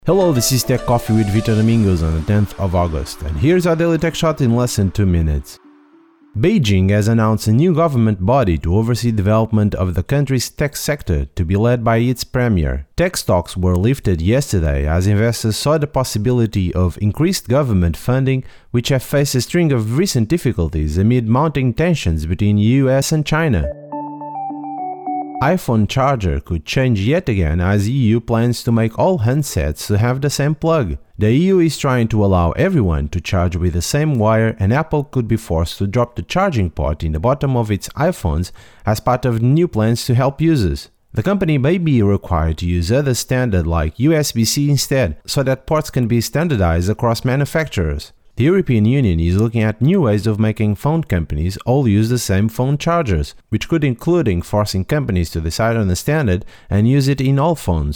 Hello, this is Tech Coffee with Vitor Domingos on the 10th of August, and here's our daily tech shot in less than 2 minutes. Beijing has announced a new government body to oversee development of the country's tech sector, to be led by its premier. Tech stocks were lifted yesterday as investors saw the possibility of increased government funding, which have faced a string of recent difficulties amid mounting tensions between US and China. iPhone charger could change yet again as EU plans to make all handsets to have the same plug. The EU is trying to allow everyone to charge with the same wire, and Apple could be forced to drop the charging port in the bottom of its iPhones as part of new plans to help users. The company may be required to use other standard like USB-C instead, so that ports can be standardized across manufacturers. The European Union is looking at new ways of making phone companies all use the same phone chargers, which could include forcing companies to decide on a standard and use it in all phones.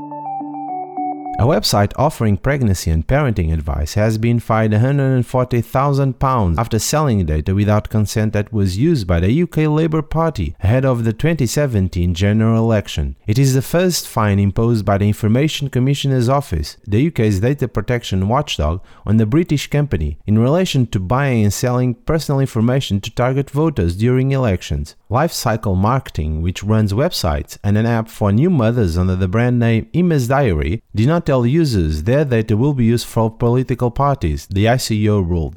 A website offering pregnancy and parenting advice has been fined £140,000 after selling data without consent that was used by the UK Labour Party ahead of the 2017 general election. It is the first fine imposed by the Information Commissioner's Office, the UK's data protection watchdog, on the British company in relation to buying and selling personal information to target voters during elections. Lifecycle Marketing, which runs websites and an app for new mothers under the brand name Emma's Diary, did not tell users their data will be used for political parties, the ICO ruled.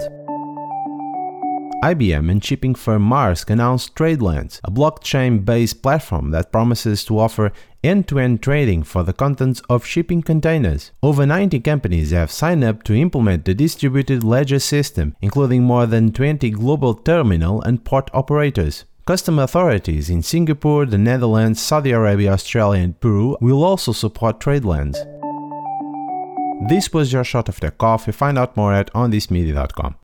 IBM and shipping firm Maersk announced TradeLens, a blockchain-based platform that promises to offer end-to-end trading for the contents of shipping containers. Over 90 companies have signed up to implement the distributed ledger system, including more than 20 global terminal and port operators. Custom authorities in Singapore, the Netherlands, Saudi Arabia, Australia and Peru will also support TradeLens. This was your shot of tech coffee. Find out more at onthismedia.com.